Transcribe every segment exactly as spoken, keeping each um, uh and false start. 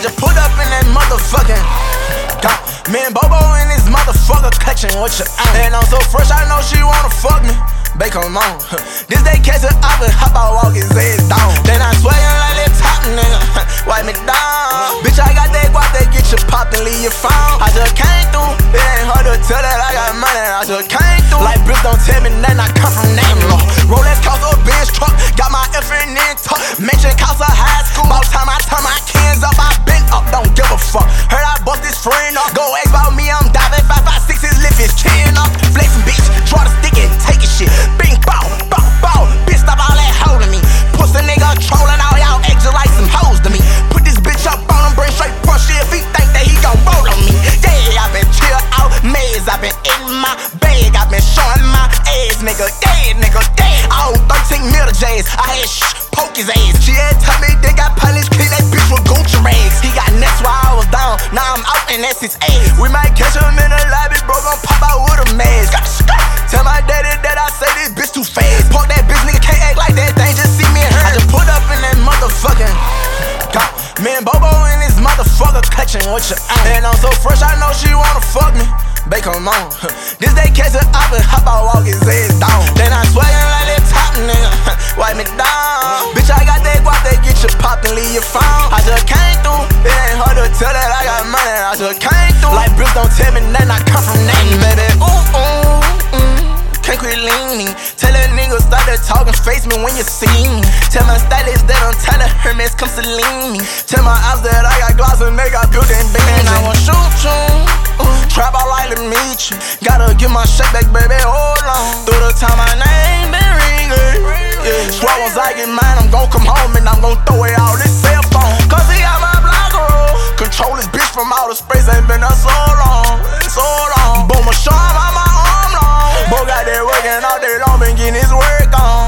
just put up in that motherfucking got me and Bobo in this motherfucker clutching with your aunt. And I'm so fresh, I know she wanna fuck me. Bae, come on. This day catch it up and hop out, walk his ass down. Then I swaggin' like that top nigga, wipe me down. Bitch, I got that guap that get you popped and leave you found. I just came through, it ain't hard to tell that I got money. I just came through, like bricks don't tell me nothing, I come from Name. Rolex cost a Benz truck, got my F N N tuck. Mention cost a high school, about time I turn my cans up, I been up, don't give a fuck. Heard I bust this friend up, go ask about me, I'm diving five five six, his lift is chin up. Flexin' bitch, draw the stick and take a shit. Bing, bow, bow, bow, bitch, stop all that holding me. Pussy nigga trolling all y'all acting like some hoes to me. Put this bitch up on him, bring straight punch shit if he think that he gon' roll on me. Yeah, I been chill out, maze, I been in my bag, I been showing my ass, nigga, yeah, nigga, yeah. All thirteen middle J's, I had shh, poke his ass. She had told me they got polish, clean that bitch with Gucci rags. He got nuts while I was down, now I'm out and that's his ass. We might catch him in the lobby, bro, gon' pop out with a mask. Tell my daddy that I say this bitch too fast. Park that bitch, nigga can't act like that thing, just see me and her. I just put up in that motherfucking got me and Bobo in this motherfucker clutching with your aunt. And I'm so fresh, I know she wanna fuck me. Bae, come on. This day catch it up and hop out, walk his ass down. Then I swaggin' like that top nigga, wipe me down. Bitch, I got that guap that get you popped and leave you found. I just came through, it ain't hard to tell that I got money. I just came through, like bricks don't tell me nothing, I come from Name, baby. Ooh, ooh, ooh. Can't quit leaning. Tell that nigga stop that talking, face me when you see me. Tell my stylist that I'm telling Hermes come saline me. Tell my ops that I got gloss and they got built-in beans. I wanna shoot you, trap out like to meet you. Gotta get my shake back, baby, hold on. Through the time my name been ringing, yeah. Swear once I get mine, I'm gon' come home and I'm gon' throw away all this cell phone. Cause he got my block roll. Control this bitch from outer space, ain't been up so long, so long. Boom, a shot on my arm long. Bo got that working all day long, been getting his work on.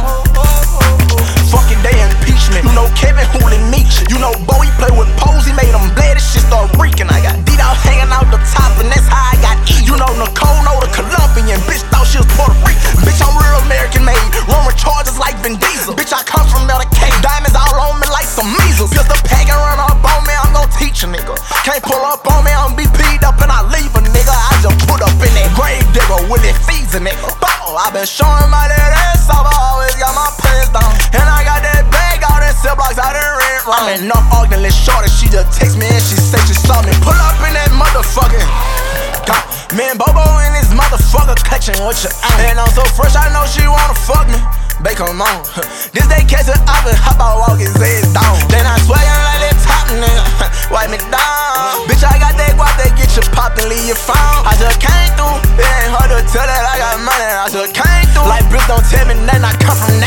Fucking day impeachment. You know Kevin Hooley Meach. You know Bo, he play with Pose, he made him bled, this shit start reeking. I got D-Dog hanging out the top, and that's how I got E. You know Nicole, know the Colombian. Bitch thought she was Puerto Rican. Bitch, I'm real American made. Run with charges like Vin Diesel. Bitch, I come from Medicaid. Diamonds all on me like some measles. Just a pack and run up on me, I'm gon' teach a nigga. Can't pull up on me, I'm B P'd up and I leave a nigga. I just put up in that grave digger with it feeds a nigga. Bow, I been showing my that ass off, I always got my pants down. And I got that bag out in cell blocks out in rent room. I'm in North Ogden, let's shorty, she just text me and she say she saw me. Pull up in that motherfucking got me and Bobo in this motherfucker clutching with your aunt. And I'm so fresh, I know she wanna fuck me. Bae, come on. This day catch it up and hop out, walk his ass down. Then I swaggin' like that top nigga, wipe me down. Bitch, I got that guap that get you popped and leave you found. I just came through, it ain't hard to tell that I got money. I just came through, like bricks don't tell me nothing, I come from